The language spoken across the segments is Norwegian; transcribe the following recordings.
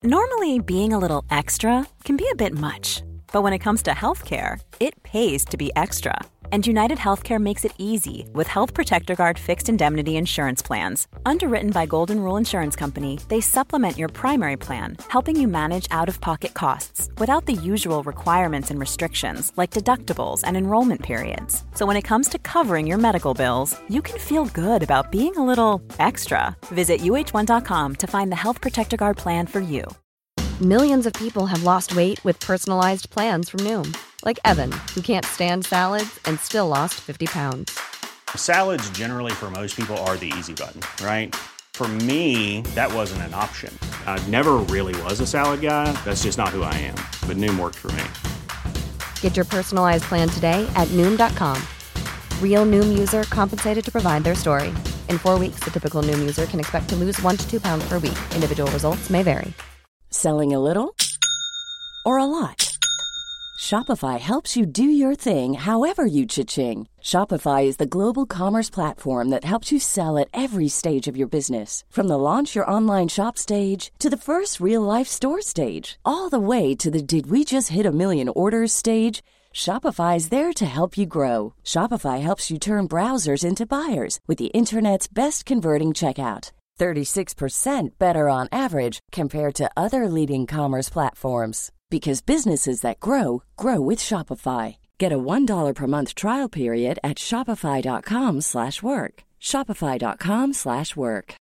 Normally, being a little extra can be a bit much, but when it comes to healthcare, it pays to be extra. And United Healthcare makes it easy with Health Protector Guard fixed indemnity insurance plans. Underwritten by Golden Rule Insurance Company, they supplement your primary plan, helping you manage out-of-pocket costs without the usual requirements and restrictions like deductibles and enrollment periods. So when it comes to covering your medical bills, you can feel good about being a little extra. Visit uh1.com to find the Health Protector Guard plan for you. Millions of people have lost weight with personalized plans from Noom. Like Evan, who can't stand salads and still lost 50 pounds. Salads generally for most people are the easy button, right? For me, that wasn't an option. I never really was a salad guy. That's just not who I am. But Noom worked for me. Get your personalized plan today at Noom.com. Real Noom user compensated to provide their story. In 4 weeks, the typical Noom user can expect to lose 1 to 2 pounds per week. Individual results may vary. Selling a little or a lot? Shopify helps you do your thing however you cha-ching. Shopify is the global commerce platform that helps you sell at every stage of your business. From the launch your online shop stage to the first real-life store stage, all the way to the did we just hit a million orders stage. Shopify is there to help you grow. Shopify helps you turn browsers into buyers with the internet's best converting checkout. 36% better on average compared to other leading commerce platforms. Because businesses that grow, grow with Shopify. Get a $1 per month trial period at shopify.com/work. Shopify.com/work.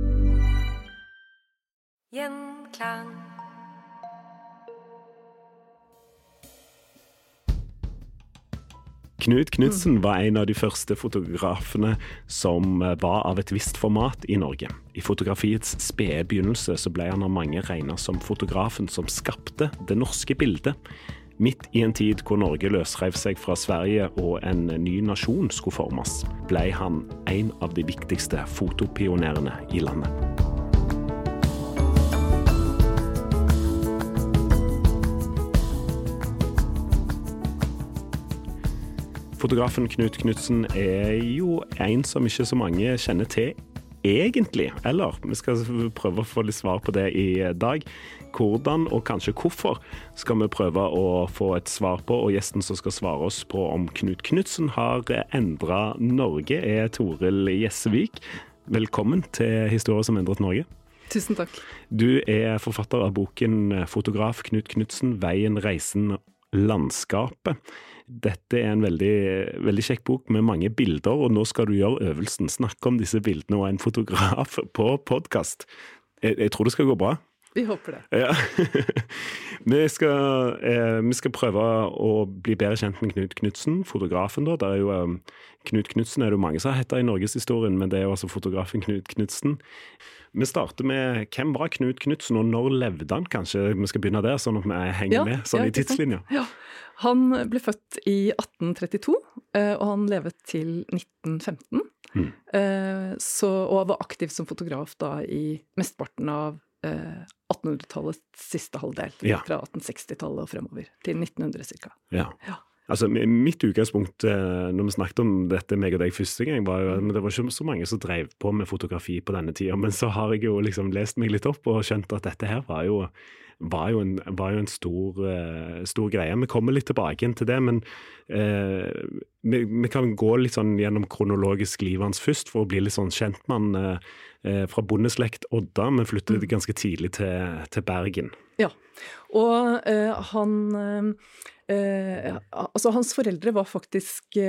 Gjenklang. Knut Knudsen var en av de første fotografene som var av et visst format i Norge. I fotografiets spede begynnelse så ble han av mange regnet som fotografen som skapte det norske bildet. Midt i en tid hvor Norge løsrev seg fra Sverige og en ny nasjon skulle formes, ble han en av de viktigste fotopionerene i landet. Fotografen Knut Knudsen jo en som ikke så mange kjenner til egentlig, eller vi skal prøve å få litt svar på det i dag. Hvordan og kanskje hvorfor skal vi prøve å få et svar på, og gjesten som skal svare oss på om Knut Knudsen har endret Norge Toril Gjessevik. Velkommen til Historier som endret Norge. Tusen takk. Du forfatter av boken Fotograf Knut Knudsen, Veien, reisen, landskapet. Dette en veldig, veldig kjekk bok med mange bilder, og nå skal du gjøre øvelsen. Snakke om disse bildene og en fotograf på podcast. Jeg tror det skal gå bra. Vi håper det. Ja. vi skal prøve å bli bedre kjent med Knut Knudsen, fotografen da. Det jo, Knut Knudsen det jo mange som har hettet i Norges historien, men det jo altså fotografen Knut Knudsen. Vi starter med, hvem var Knut Knudsen, og når levde han? Kanskje vi skal begynne der, sånn at vi henger med sånn i tidslinja. Ja, han ble født i 1832, og han levet til 1915, og var aktiv som fotograf da i mesteparten av 1800-tallets siste halvdel, fra 1860-tallet og fremover, til 1900 cirka. Ja. Altså, mitt utgangspunkt, når vi snakket om dette meg og deg første gang, var jo at det var ikke så mange som drev på med fotografi på denne tiden, men så har jeg jo liksom lest meg litt opp og skjønt at dette her var jo en stor greie. Vi kommer litt tilbake inn til det, men vi kan gå litt sånn gjennom kronologisk liv hans først, for å bli litt sånn kjent med han fra bondeslekt Odda, men flyttet ganske tidlig til Bergen. Ja, og hans foreldre var faktisk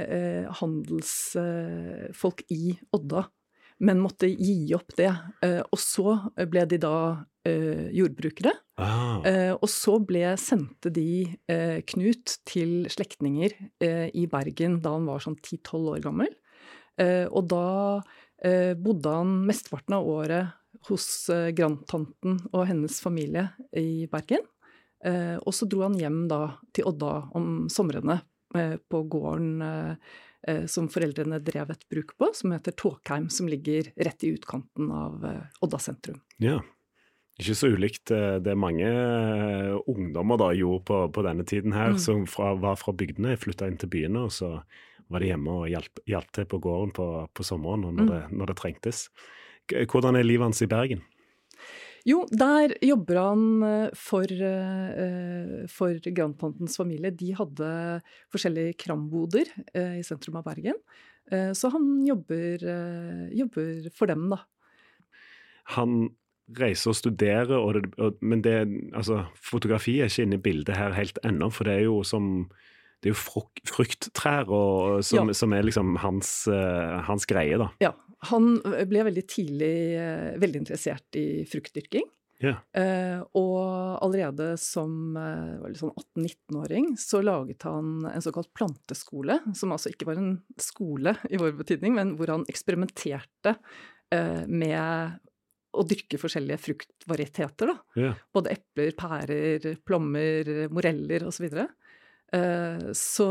handelsfolk i Odda, men måtte gi opp det. Og så ble de da jordbrukere. Og så sendte de Knut til slektninger i Bergen da han var sånn 10-12 år gammel. Og da bodde han mesteparten av året hos grandtanten og hennes familie i Bergen. Og så dro han hjem da til Odda om somrene på gården som foreldrene drev et bruk på, som heter Tåkheim, som ligger rett i utkanten av Odda sentrum. Ja, ikke så ulikt. Det mange ungdommer da gjorde på denne tiden her, som var fra bygdene, flyttet inn til byene, og så var de hjemme og hjalp til på gården på sommeren når det trengtes. Hvordan livet hans i Bergen? Jo, der jobber han for grandtantens familie. De hadde forskjellige kramboder i sentrum av Bergen. Så han jobber for dem, da. Han reiser og studerer, men fotografi er ikke inne i bildet her helt ennå, for det er jo frukttrær som er liksom hans greie, da. Ja, han ble veldig tidlig veldig interessert i fruktdyrking. Ja. Og allerede som sånn 18-19-åring så laget han en såkalt planteskole, som altså ikke var en skole i vår betydning, men hvor han eksperimenterte med å dyrke forskjellige fruktvarieteter, da. Ja. Både epler, pærer, plommer, moreller og så videre. Så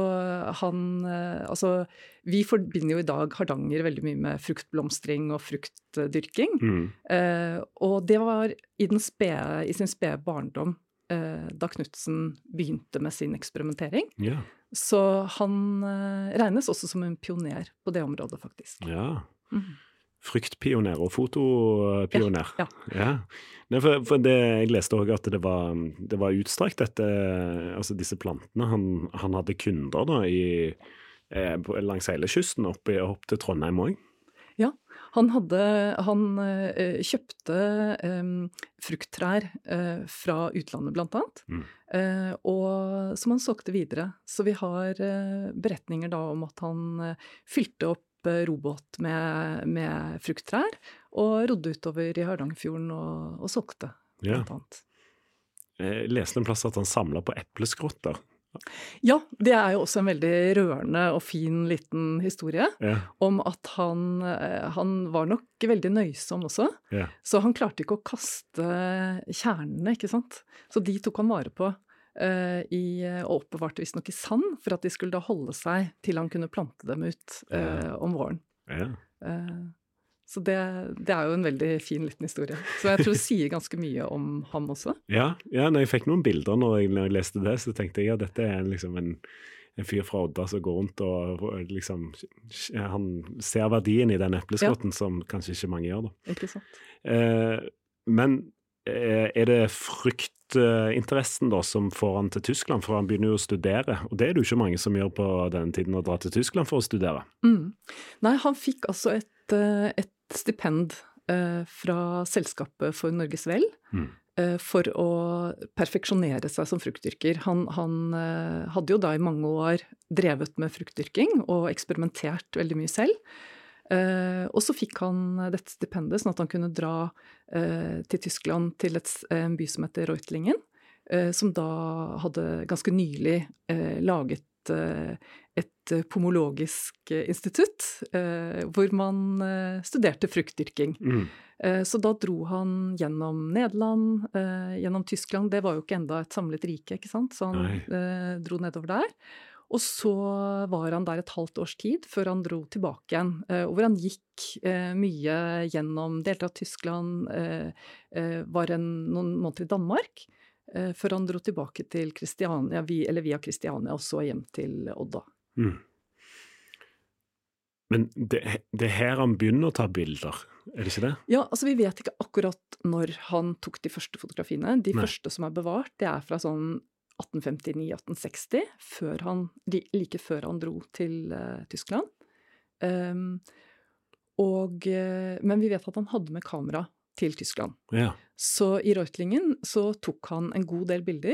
vi forbinder jo i dag Hardanger veldig mye med fruktblomstring og fruktdyrking. Og det var i sin spede barndom da Knudsen begynte med sin eksperimentering. Ja. Så han regnes også som en pioner på det området, faktisk. Ja. Fruktpioner og fotopioner. Ja. Nei, for det, jeg leste også at det var utstrakt disse plantene. Han hadde kunder da langs hele kysten opp til Trondheim også. Ja, han kjøpte frukttrær fra utlandet blant annet, og som han solgte videre. Så vi har beretninger da om at han fylte opp robåt med frukttrær og rodde utover i Hardangerfjorden og solgte, blant annet. Jeg leste en plass at han samlet på epleskrotter. Ja, det er jo også en veldig rørende og fin liten historie om at han var nok veldig nøysom også. Ja. Så han klarte ikke å kaste kjernene, ikke sant? Så de tok han vare på. Og oppbevarte visstnok i sand for at de skulle da holde seg til han kunne plante dem ut om våren. Ja. Så det er jo en veldig fin liten historie. Så jeg tror det sier ganske mye om ham også. Ja, når jeg fikk noen bilder når jeg leste det, så tenkte jeg at dette er liksom en fyr fra Odda som går rundt og liksom, han ser verdien i den epleskrotten som kanskje ikke mange gjør da. Ikke sant. Men er det fryktinteressen da som får han til Tyskland, for han begynner jo å studere, og det er det jo ikke mange som gjør på denne tiden å dra til Tyskland for å studere. Nei, han fikk altså et stipend fra Selskapet for Norges Vel for å perfeksjonere seg som fruktdyrker. Han hadde jo da i mange år drevet med fruktdyrking og eksperimentert veldig mye selv. Og så fikk han dette stipendet, sånn at han kunne dra til Tyskland til en by som heter Reutlingen, som da hadde ganske nylig laget et pomologisk institutt, hvor man studerte fruktdyrking. Så da dro han gjennom Nederland, gjennom Tyskland. Det var jo ikke enda et samlet rike, ikke sant? Så han dro nedover der. Og så var han der et halvt års tid før han dro tilbake igjen, hvor han gikk mye gjennom deler av Tyskland, var noen måneder i Danmark, før han dro tilbake til Kristiania, eller via Kristiania, og så hjem til Odda. Men det er her han begynner å ta bilder, er det ikke det? Ja, altså vi vet ikke akkurat når han tok de første fotografiene. De første som er bevart, det er fra sånn 1859-1860, like før han dro til Tyskland. Men vi vet at han hadde med kamera til Tyskland. Ja. Så i Reutlingen så tok han en god del bilder,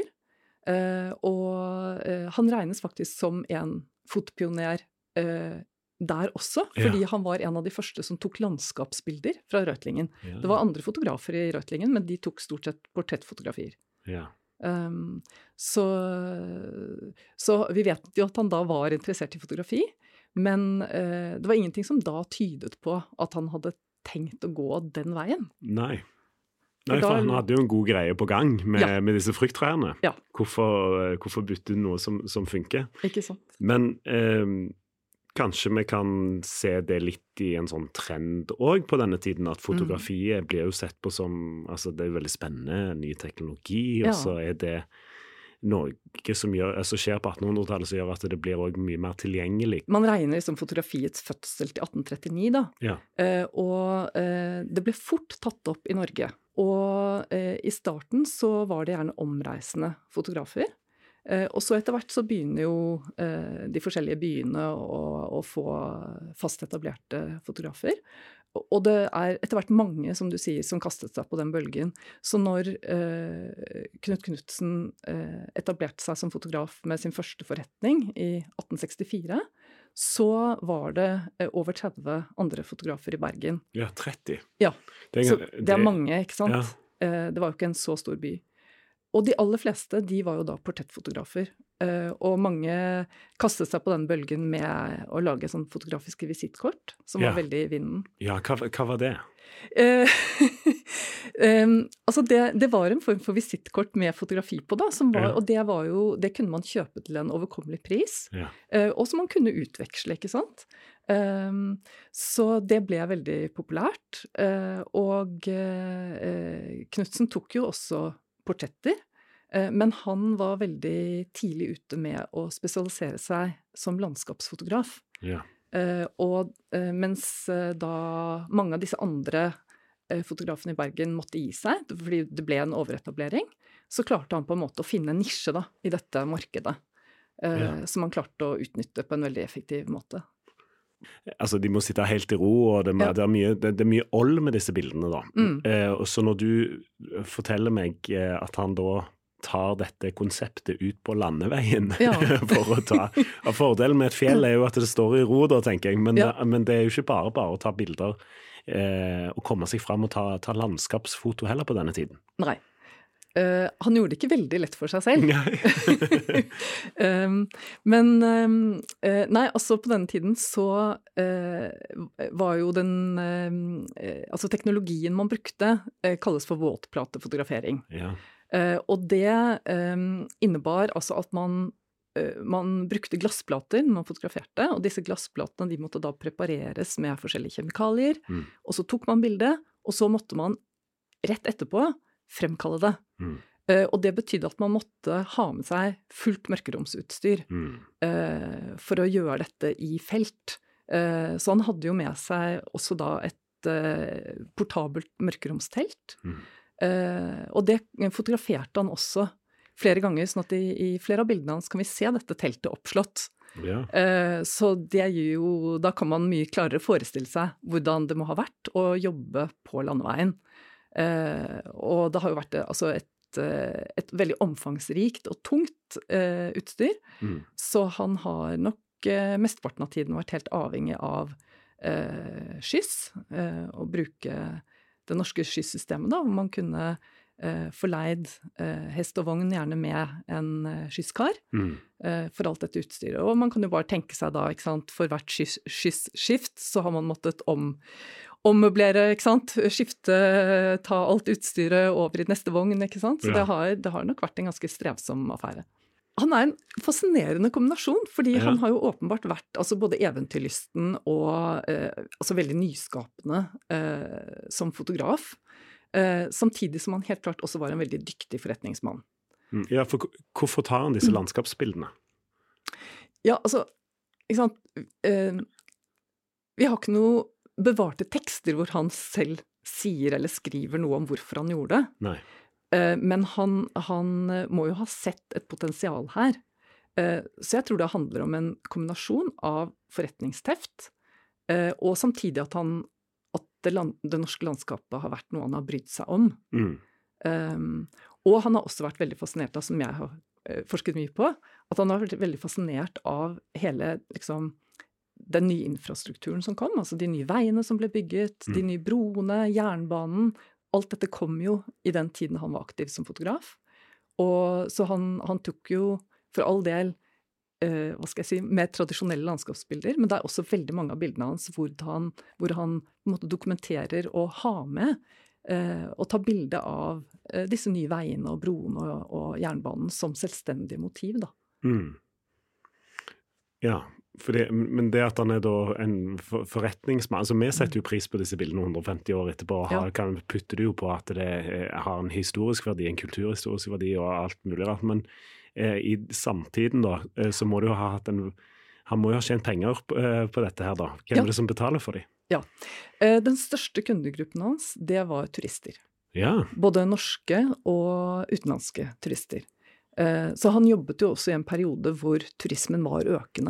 og han regnes faktisk som en fotopioner der også, fordi han var en av de første som tok landskapsbilder fra Reutlingen. Ja. Det var andre fotografer i Reutlingen, men de tok stort sett portrettfotografier. Ja. Så vi vet jo at han da var interessert i fotografi, men det var ingenting som da tydet på at han hadde tenkt å gå den veien. Nei, for han hadde jo en god greie på gang med disse frukttrærne. Ja. Hvorfor bytte noe som funker? Ikke sant. Men kanskje vi kan se det litt i en sånn trend også på denne tiden, at fotografiet blir jo sett på som, altså det er veldig spennende, ny teknologi, og så er det noe som skjer på 1800-tallet som gjør at det blir også mye mer tilgjengelig. Man regner liksom fotografiets fødsel til 1839 da, og det ble fort tatt opp i Norge. Og i starten så var det gjerne omreisende fotografer. Og så etter hvert så begynner jo de forskjellige byene å få fast etablerte fotografer. Og det etter hvert mange, som du sier, som kastet seg på den bølgen. Så når Knut Knutsen etablerte seg som fotograf med sin første forretning i 1864, så var det over 30 andre fotografer i Bergen. Ja, 30. Ja, så det mange, ikke sant? Ja. Det var jo ikke en så stor by. Og de aller fleste, de var jo da portrettfotografer. Og mange kastet seg på den bølgen med å lage sånn fotografiske visittkort, som var veldig i vinden. Ja, hva var det? Altså det var en form for visittkort med fotografi på da, og det kunne man kjøpe til en overkommelig pris, og som man kunne utveksle, ikke sant? Så det ble veldig populært, og Knutsen tok jo også portretter, men han var veldig tidlig ute med å spesialisere seg som landskapsfotograf. Ja. Og mens da mange av disse andre fotografene i Bergen måtte gi seg, fordi det ble en overetablering, så klarte han på en måte å finne en nisje da, i dette markedet, som han klarte å utnytte på en veldig effektiv måte. Altså, de må sitte helt i ro, og det er mye old med disse bildene da. Og så når du forteller meg at han da tar dette konseptet ut på landeveien for å ta... Fordelen med et fjell er jo at det står i ro da, tenker jeg, men det er jo ikke bare å ta bilder og komme seg frem og ta landskapsfoto heller på denne tiden. Nei. Han gjorde det ikke veldig lett for seg selv. Men altså på denne tiden så var jo altså teknologien man brukte kalles for våtplatefotografering. Ja. Og det innebar altså at man brukte glassplater når man fotograferte, og disse glassplatene de måtte da prepareres med forskjellige kjemikalier, og så tok man bildet, og så måtte man rett etterpå fremkalle det. Og det betydde at man måtte ha med seg fullt mørkeromsutstyr for å gjøre dette i felt. Så han hadde jo med seg også da et portabelt mørkeromstelt. Og det fotograferte han også flere ganger, sånn at i flere av bildene hans kan vi se dette teltet oppslått. Ja. Så det gjør jo, da kan man mye klarere forestille seg hvordan det må ha vært å jobbe på landeveien. Og det har jo vært altså et veldig omfangsrikt og tungt utstyr, så han har nok mesteparten av tiden vært helt avhengig av skyss, å bruke det norske skyssystemet da, hvor man kunne forleid hest og vogn gjerne med en skysskar for alt dette utstyret. Og man kan jo bare tenke seg da, ikke sant, for hvert skysskift så har man måttet ommøblere, ikke sant, skifte, ta alt utstyret over i neste vogn, ikke sant, så det har nok vært en ganske strevsom affære. Han en fascinerende kombinasjon, fordi han har jo åpenbart vært altså både eventyrlysten og altså veldig nyskapende som fotograf, samtidig som han helt klart også var en veldig dyktig forretningsmann. Ja, for hvorfor tar han disse landskapsbildene? Ja, altså, ikke sant, vi har ikke noe bevarte tekster hvor han selv sier eller skriver noe om hvorfor han gjorde det. Nei. Men han må jo ha sett et potensial her. Så jeg tror det handler om en kombinasjon av forretningsteft, og samtidig at det norske landskapet har vært noe han har brydd seg om. Og han har også vært veldig fascinert av, som jeg har forsket mye på, at han har vært veldig fascinert av hele, liksom, den nye infrastrukturen som kom, altså de nye veiene som ble bygget, de nye broene, jernbanen, alt dette kom jo i den tiden han var aktiv som fotograf. Og så han tok jo for all del, mer tradisjonelle landskapsbilder, men det også veldig mange av bildene hans hvor han på en måte dokumenterer og har med og tar bilde av disse nye veiene og broene og jernbanen som selvstendige motiv, da. Ja, men det at han da en forretningsmann, altså vi setter jo pris på disse bildene 150 år etterpå, og kan putte det jo på at det har en historisk verdi, en kulturhistorisk verdi og alt mulig rart, men i samtiden da, så må det jo ha hatt han må jo ha tjent penger på dette her da. Hvem er det som betaler for dem? Ja, den største kundegruppen hans, det var turister. Både norske og utenlandske turister. Så han jobbet jo også i en periode hvor turismen var økende.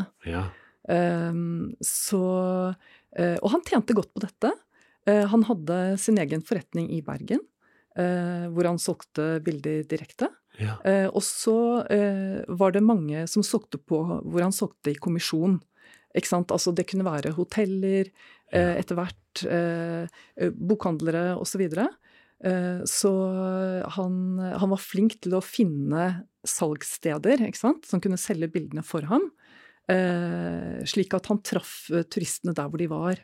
Og han tjente godt på dette. Han hadde sin egen forretning i Bergen, hvor han solgte bilder direkte. Og så var det mange som solgte på hvor han solgte i kommisjon. Ikke sant? Altså det kunne være hoteller, etter hvert bokhandlere og så videre. Så han var flink til å finne salgssteder, ikke sant? Som kunne selge bildene for ham, slik at han traff turistene der hvor de var.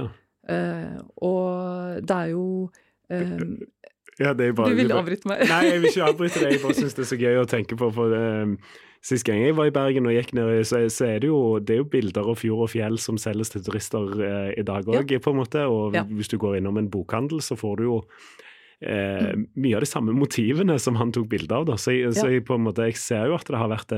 Og det jo det bare, du vil avbryte meg. Nei, jeg vil ikke avbryte det. Jeg bare synes det så gøy å tenke på. For sist gang jeg var i Bergen og gikk ned, så det jo bilder av fjord og fjell som selges til turister i dag også, på en måte. Og hvis du går innom en bokhandel, så får du jo mye av de samme motivene som han tok bilder av. Da. Så jeg, på en måte, jeg ser jo at det har vært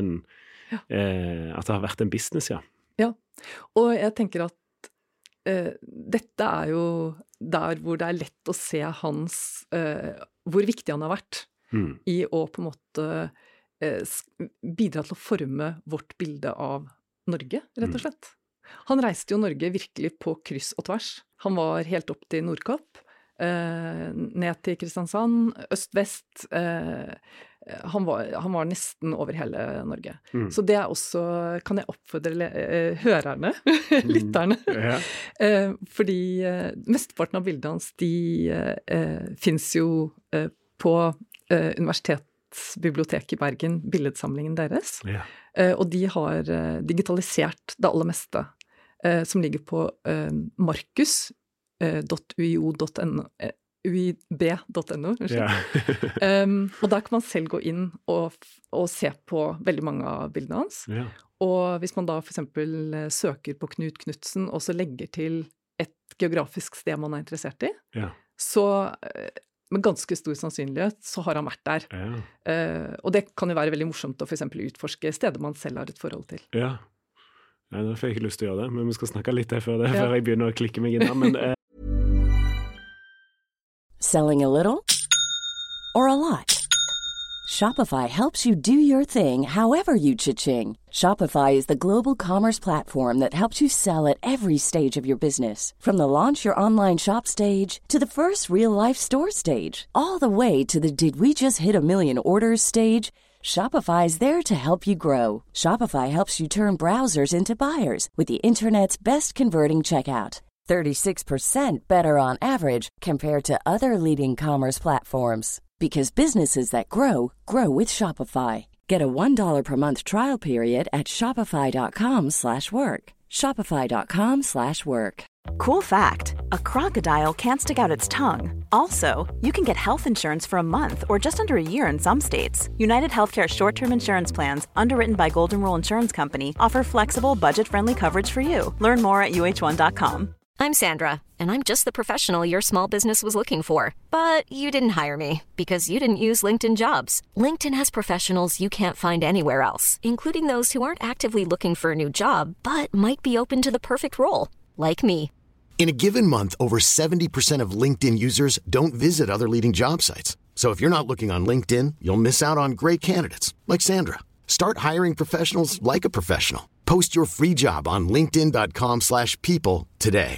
en business, Ja, og jeg tenker at dette jo der hvor det lett å se hvor viktig han har vært i å på en måte bidra til å forme vårt bilde av Norge, rett og slett. Han reiste jo Norge virkelig på kryss og tvers. Han var helt opp til Nordkapp, ned til Kristiansand, øst-vest. Han var nesten over hele Norge. Så det også, kan jeg oppfordre hørerne, lytterne, fordi mesteparten av bildene hans, de finnes jo på Universitetsbiblioteket i Bergen, billedsamlingen deres, og de har digitalisert det aller meste, som ligger på uib.no, og der kan man selv gå inn og se på veldig mange av bildene hans. Og hvis man da for eksempel søker på Knut Knutsen og så legger til et geografisk sted man interessert i, så med ganske stor sannsynlighet så har han vært der. Og det kan jo være veldig morsomt å for eksempel utforske steder man selv har et forhold til. Nei, da får jeg ikke lyst til å gjøre det, men vi skal snakke litt før jeg begynner å klikke meg inn her, men Selling a little or a lot? Shopify helps you do your thing however you cha-ching. Shopify is the global commerce platform that helps you sell at every stage of your business. From the launch your online shop stage to the first real-life store stage, all the way to the did we just hit a million orders stage. Shopify's there to help you grow. Shopify helps you turn browsers into buyers with the internet's best converting checkout. 36% better on average compared to other leading commerce platforms. Because businesses that grow, grow with Shopify. Get a $1 per month trial period at shopify.com/work. Shopify.com/work. Cool fact, a crocodile can't stick out its tongue. Also, you can get health insurance for a month or just under a year in some states. United Healthcare short-term insurance plans, underwritten by Golden Rule Insurance Company, offer flexible, budget-friendly coverage for you. Learn more at uh1.com. I'm Sandra, and I'm just the professional your small business was looking for. But you didn't hire me because you didn't use LinkedIn Jobs. LinkedIn has professionals you can't find anywhere else, including those who aren't actively looking for a new job, but might be open to the perfect role, like me. In a given month, over 70% of LinkedIn users don't visit other leading job sites. So if you're not looking on LinkedIn, you'll miss out on great candidates, like Sandra. Start hiring professionals like a professional. Post your free job on linkedin.com/people today.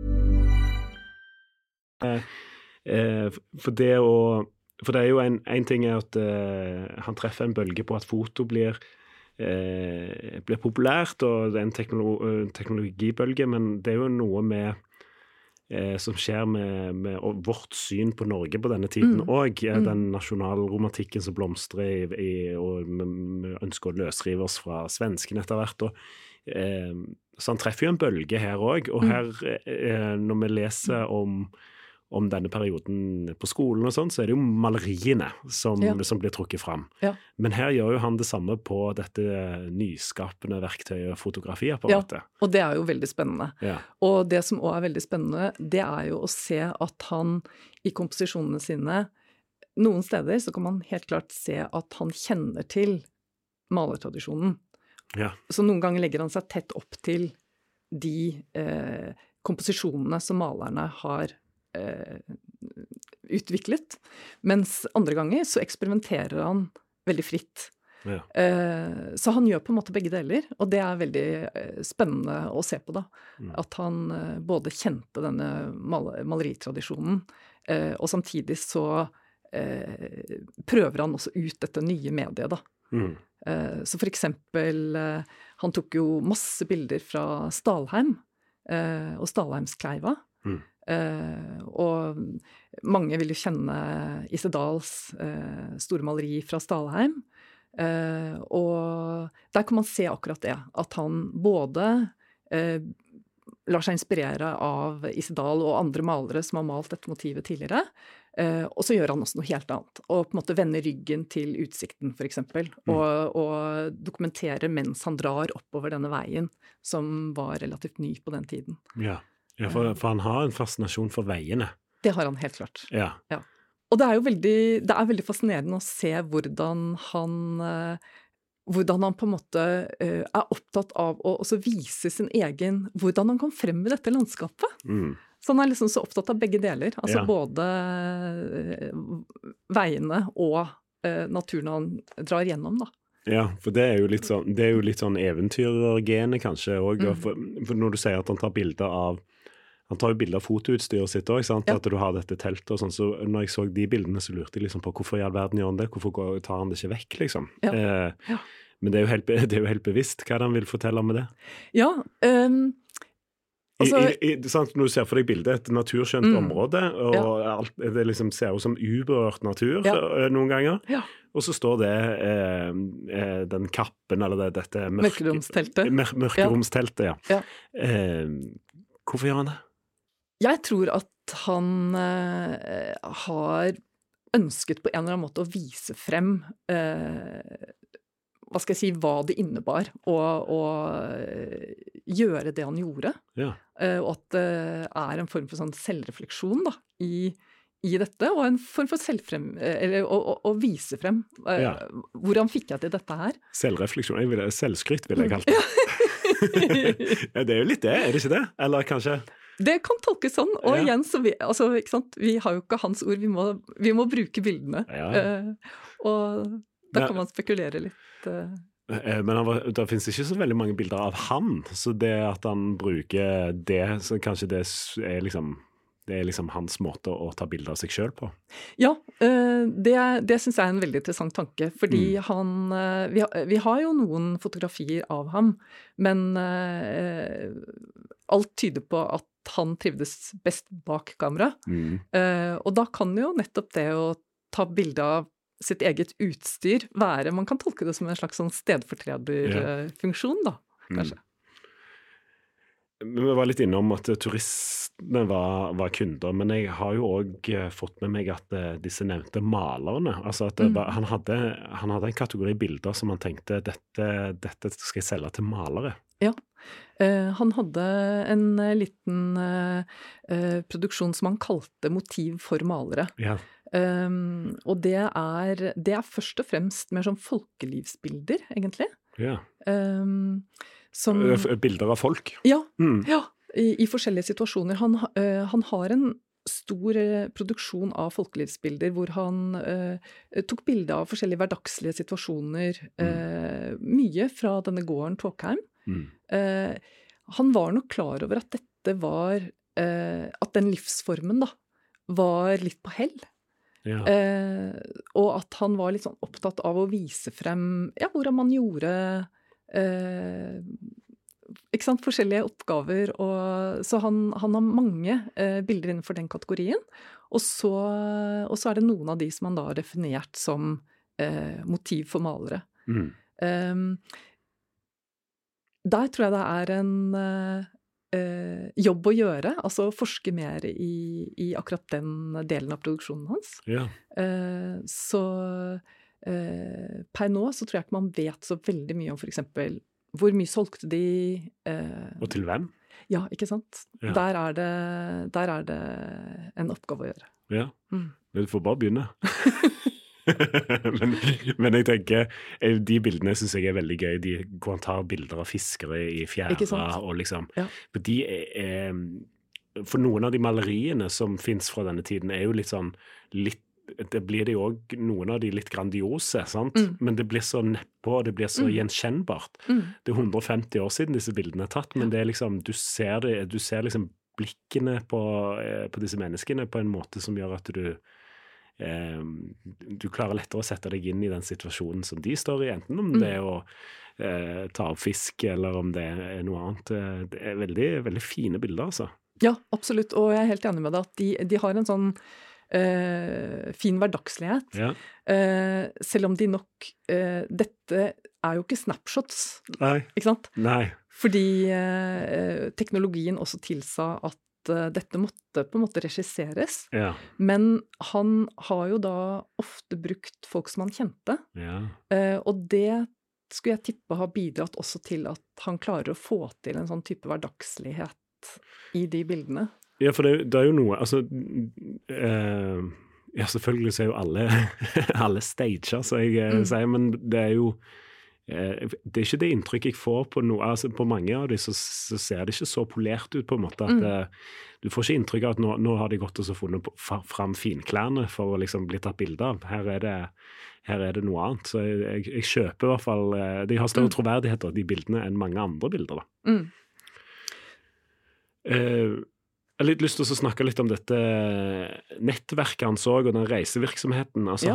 For det jo en ting at han treffer en bølge på at foto blir populært, og det en teknologibølge, men det jo noe med som skjer med vårt syn på Norge på denne tiden også, den nasjonalromantikken som blomstrer og vi ønsker å løsrive oss fra svenskene etter hvert, og så han treffer jo en bølge her også, og her, når vi leser om denne perioden på skolen og sånn, så det jo maleriene som blir trukket fram. Men her gjør jo han det samme på dette nyskapende verktøyet fotografiapparatet. Og det jo veldig spennende. Og det som også veldig spennende, det jo å se at han i komposisjonene sine, noen steder så kan man helt klart se at han kjenner til malertradisjonen. Så noen ganger legger han seg tett opp til de komposisjonene som malerne har utviklet, mens andre ganger så eksperimenterer han veldig fritt. Ja. Så han gjør på en måte begge deler, og det er veldig spennende å se på da. At han både kjente denne maleritradisjonen, og samtidig så prøver han også ut dette nye mediet da. Så for eksempel, han tok jo masse bilder fra Stalheim og Stalheimskleiva, og mange vil jo kjenne Isedals store maleri fra Stalheim, og der kan man se akkurat det, at han både lar seg inspirere av Isedal og andre malere som har malt dette motivet tidligere, og så gjør han også noe helt annet, og på en måte vender ryggen til utsikten for eksempel, og dokumenterer mens han drar oppover denne veien, som var relativt ny på den tiden. Ja, for han har en fascinasjon for veiene. Det har han helt klart. Ja. Og det er veldig fascinerende å se hvordan han på en måte er opptatt av å også vise sin egen, hvordan han kom frem med dette landskapet. Så han er liksom så opptatt av begge deler, altså både veiene og naturen han drar gjennom da. Ja, for det er jo litt sånn eventyrgene kanskje også, for når du sier at han tar jo bilder av fotoutstyret sitt også, sant? At du har dette teltet og sånn, så når jeg så de bildene så lurte jeg liksom på hvorfor i all verden gjør han det, hvorfor tar han det ikke vekk liksom? Men det er jo helt bevisst hva han vil fortelle om det. Ja, sant, når du ser for deg bildet, et naturskjønt område, og alt, det liksom ser jo som uberørt natur noen ganger, og så står det den kappen, eller dette mørkeromsteltet, ja. Hvorfor gjør han det? Jeg tror at han har ønsket på en eller annen måte å vise frem hva det innebar å gjøre det han gjorde. Og at det er en form for sånn selvrefleksjon da, i dette, og en form for å vise frem hvordan fikk jeg til dette her. Selvrefleksjon, selvskryt vil jeg kalle det. Det er jo litt det, er det ikke det? Eller kanskje... Det kan tolkes sånn, og igjen så ikke sant? Vi har jo ikke hans ord, vi må bruke bildene, og da kan man spekulere litt. Men det finnes ikke så veldig mange bilder av han, så det at han bruker det, så kanskje det er liksom hans måte å ta bilder av seg selv på. Ja, det synes jeg er en veldig interessant tanke, fordi vi har jo noen fotografier av ham, men alt tyder på at han trivdes best bak kamera. Og da kan jo nettopp det å ta bilde av sitt eget utstyr være, man kan tolke det som en slags sånn stedfortrederfunksjon da, kanskje. Vi var litt innom at turistene var kunder, men jeg har jo også fått med meg at disse nevnte malerne, altså at han hadde en kategori bilder som han tenkte, dette skal jeg selge til malere. Ja, han hadde en liten produksjon som han kalte Motiv for malere. Og det er først og fremst mer sånn folkelivsbilder, egentlig. Bilder av folk? Ja, i forskjellige situasjoner. Han har en stor produksjon av folkelivsbilder, hvor han tok bilder av forskjellige hverdagslige situasjoner, mye fra denne gården Tåkheim. Han var nok klar over at dette var, at den livsformen da, var litt på hell. Og at han var litt sånn opptatt av å vise frem hvordan man gjorde forskjellige oppgaver, og så han har mange bilder innenfor den kategorien, og så er det noen av de som han da har definert som motiv for malere. Der tror jeg det er en jobb å gjøre, altså forske mer i akkurat den delen av produksjonen hans. Så per nå så tror jeg ikke man vet så veldig mye om for eksempel hvor mye solgte de og til hvem? Ja, ikke sant? Der er det en oppgave å gjøre. Vi får bare begynne. men jeg tenker, de bildene synes jeg er veldig gøy, hvor han tar bilder av fiskere i fjæra, og liksom, for de for noen av de maleriene som finnes fra denne tiden, jo litt sånn det blir det jo også noen av de litt grandiose, sant? Men det blir så nedpå, det blir så gjenkjennbart. Det 150 år siden disse bildene tatt, men det liksom, du ser liksom blikkene på disse menneskene på en måte som gjør at du klarer lettere å sette deg inn i den situasjonen som de står i, enten om det å ta opp fisk, eller om det noe annet. Det veldig, veldig fine bilder, altså. Ja, absolutt, og jeg helt enig med deg at de har en sånn fin hverdagslighet. Ja. Selv om de nok dette jo ikke snapshots. Nei. Ikke sant? Nei. Fordi teknologien også tilsa at dette måtte på en måte regisseres. Ja. Men han har jo da ofte brukt folk som han kjente. Ja. Og det skulle jeg tippe har bidratt også til at han klarer å få til en sånn type hverdagslighet i de bildene. Ja, for det jo noe, altså, ja, selvfølgelig så jo alle stager, så jeg sier, men det jo, det ikke det inntrykk jeg får på noe, altså på mange av de så ser det ikke så polert ut på en måte, at du får ikke inntrykk av at nå har de gått og så funnet fram finklærne for å liksom bli tatt bilder av. Her er det noe annet, så jeg kjøper i hvert fall, de har større troverdighet av de bildene enn mange andre bilder da. Jeg har litt lyst til å snakke litt om dette nettverket han så, og den reisevirksomheten. Altså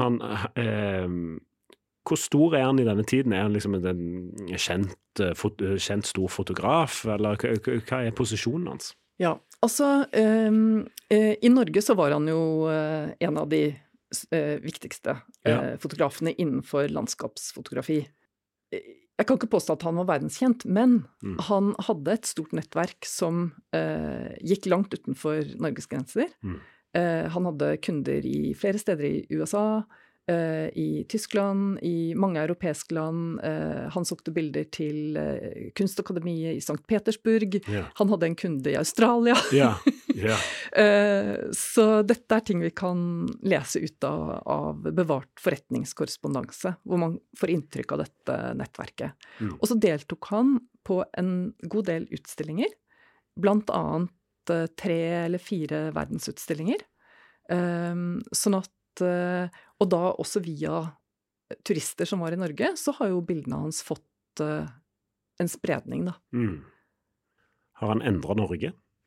hvor stor han i denne tiden? Han liksom en kjent stor fotograf, eller hva posisjonen hans? Ja, altså i Norge så var han jo en av de viktigste fotografene innenfor landskapsfotografi. Jeg kan ikke påstå at han var verdenskjent, men han hadde et stort nettverk som gikk langt utenfor Norges grenser. Han hadde kunder i flere steder i USA, i Tyskland, i mange europeiske land. Han solgte bilder til Kunstakademiet i St. Petersburg. Han hadde en kunde i Australia. Så dette ting vi kan lese ut av bevart forretningskorrespondanse, hvor man får inntrykk av dette nettverket. Og så deltok han på en god del utstillinger, blant annet 3 eller 4 verdensutstillinger. Sånn at og da også via turister som var i Norge, så har jo bildene hans fått en spredning da. Har han endret Norge?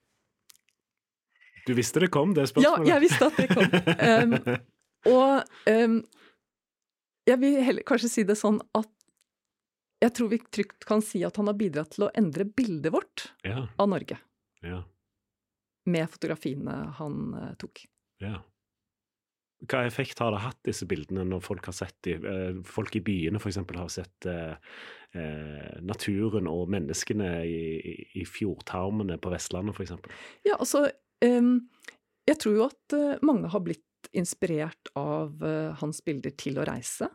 Du visste det kom, det spørsmålet? Ja, jeg visste at det kom. Jeg vil heller kanskje si det sånn at jeg tror vi trygt kan si at han har bidratt til å endre bildet vårt av Norge. Ja. Med fotografiene han tok. Ja. Hva effekt har det hatt, disse bildene, når folk har sett folk i byene for eksempel har sett naturen og menneskene i fjordtarmene på Vestlandet for eksempel? Ja, altså, jeg tror jo at mange har blitt inspirert av hans bilder til å reise.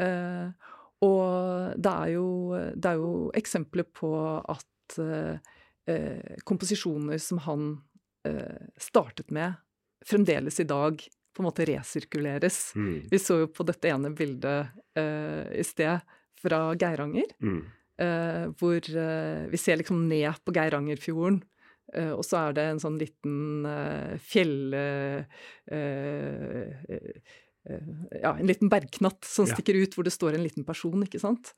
Og det er jo eksempler på at komposisjoner som han startet med, fremdeles i dag på en måte resirkuleres. Vi så jo på dette ene bildet i sted fra Geiranger, hvor vi ser liksom ned på Geirangerfjorden, og så det en sånn liten en liten bergknatt som stikker ut, hvor det står en liten person, ikke sant?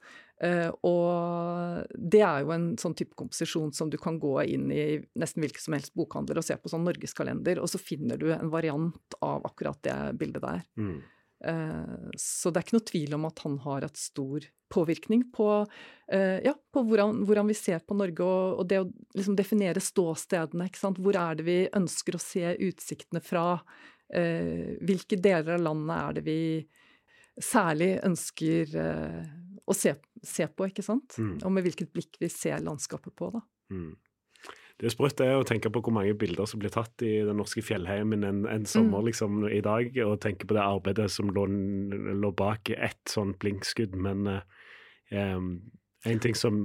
Og det jo en sånn type komposisjon som du kan gå inn i nesten hvilken som helst bokhandler og se på sånn Norgeskalender, og så finner du en variant av akkurat det bildet der. Så det ikke noe tvil om at han har et stor påvirkning på hvordan vi ser på Norge, og det å liksom definere ståstedene, ikke sant? Hvor det vi ønsker å se utsiktene fra? Hvilke deler av landet det vi særlig ønsker å se på, ikke sant? Og med hvilket blikk vi ser landskapet på, da. Det sprøtt å tenke på hvor mange bilder som blir tatt i den norske fjellheimen en sommer liksom i dag, og tenke på det arbeidet som lå bak ett sånn blinkskudd, men en ting som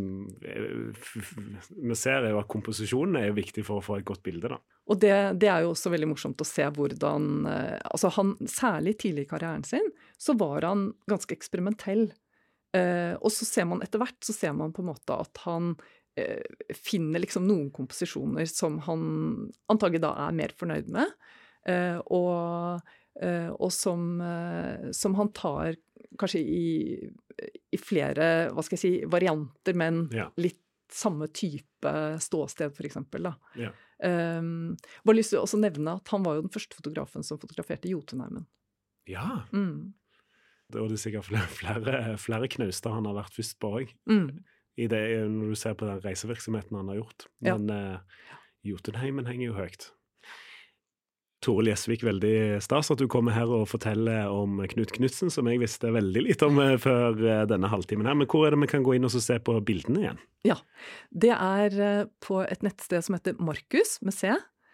vi ser jo at komposisjonen viktig for å få et godt bilde da. Og det jo også veldig morsomt å se hvordan, altså han, særlig tidlig i karrieren sin, så var han ganske eksperimentell. Og så ser man etter hvert, så ser man på en måte at han finner liksom noen komposisjoner som han antagelig da mer fornøyd med, og som han tar kanskje i flere, hva skal jeg si, varianter, men litt samme type ståsted, for eksempel, da. Ja. Bare lyst til å også nevne at han var jo den første fotografen som fotograferte Jotunheimen. Ja. Det er sikkert flere knauster han har vært først på også. I det, når du ser på den reisevirksomheten han har gjort. Men Jotunheimen henger jo høyt. Toril Gjesvik, veldig stas at du kommer her og forteller om Knut Knutsen, som jeg visste veldig litt om før denne halvtimen her. Men hvor er det vi kan gå inn og se på bildene igjen? Ja, det på et nettsted som heter Markus, med C,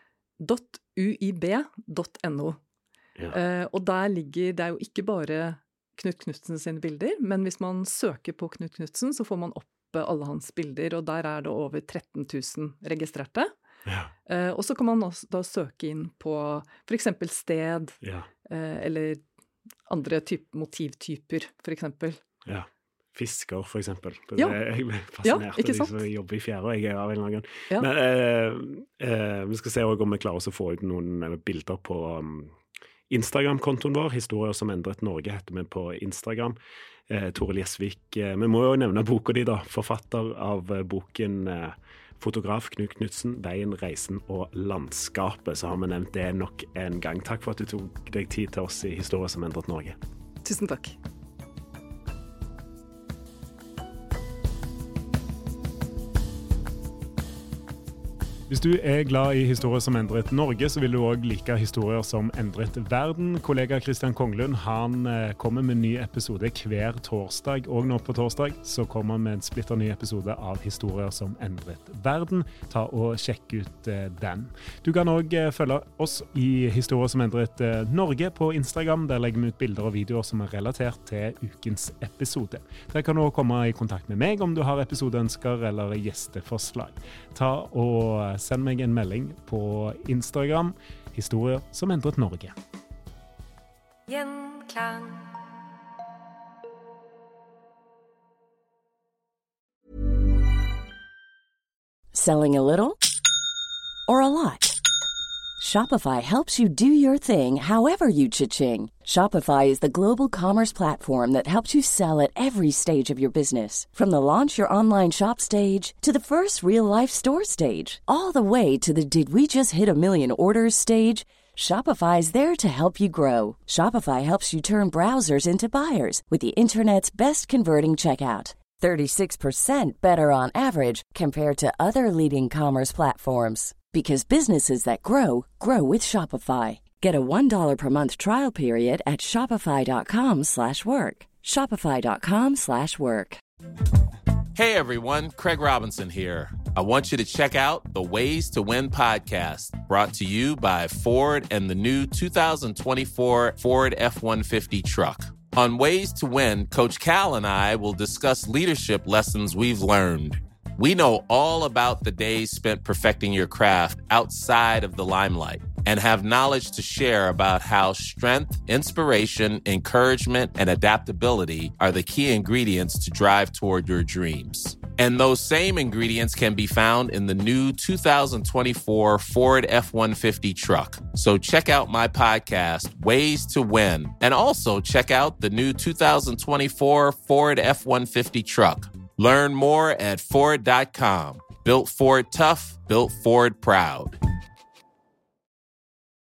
.uib.no. Og der ligger, det jo ikke bare Knut Knutsen sine bilder, men hvis man søker på Knut Knutsen, så får man opp alle hans bilder, og der det over 13 000 registrerte. Ja. Og så kan man også da søke inn på for eksempel sted, eller andre motivtyper, for eksempel. Ja, fisker, for eksempel. Jeg ble fascinert av de som jobber i fjære, og jeg av en eller annen gang. Ja. Men vi skal se også om vi klarer oss å få ut noen bilder på Instagram-kontoen vår, Historier som endret Norge, heter vi på Instagram. Toril Gjesvik, vi må jo nevne boka di da, forfatter av boken fotograf Knut Knutsen, Veien, reisen og landskapet, så har vi nevnt det nok en gang. Takk for at du tok deg tid til oss i Historier som endret Norge. Tusen takk. Hvis du glad i historier som endret Norge, så vil du også like historier som endret verden. Kollega Kristian Konglund, han kommer med en ny episode hver torsdag, og nå på torsdag så kommer han med en splitter ny episode av Historier som endret verden. Ta og sjekk ut den. Du kan også følge oss i Historier som endret Norge på Instagram. Der legger vi ut bilder og videoer som relatert til ukens episode. Der kan du også komme i kontakt med meg om du har episodeønsker eller gjesteforslag. Ta og send meg en melding på Instagram, Historier som endret Norge. Gjenklang. Selling a little or a lot? Shopify helps you do your thing however you cha-ching. Shopify is the global commerce platform that helps you sell at every stage of your business. From the launch your online shop stage to the first real-life store stage, all the way to the did we just hit a million orders stage. Shopify is there to help you grow. Shopify helps you turn browsers into buyers with the internet's best converting checkout. 36% better on average compared to other leading commerce platforms. Because businesses that grow, grow with Shopify. Get a $1 per month trial period at shopify.com/work. Shopify.com/work. Hey everyone, Craig Robinson here. I want you to check out the Ways to Win podcast, brought to you by Ford and the new 2024 Ford F-150 truck. On Ways to Win, Coach Cal and I will discuss leadership lessons we've learned. We know all about the days spent perfecting your craft outside of the limelight and have knowledge to share about how strength, inspiration, encouragement, and adaptability are the key ingredients to drive toward your dreams. And those same ingredients can be found in the new 2024 Ford F-150 truck. So check out my podcast, Ways to Win, and also check out the new 2024 Ford F-150 truck. Learn more at Ford.com. Built Ford tough, built Ford proud.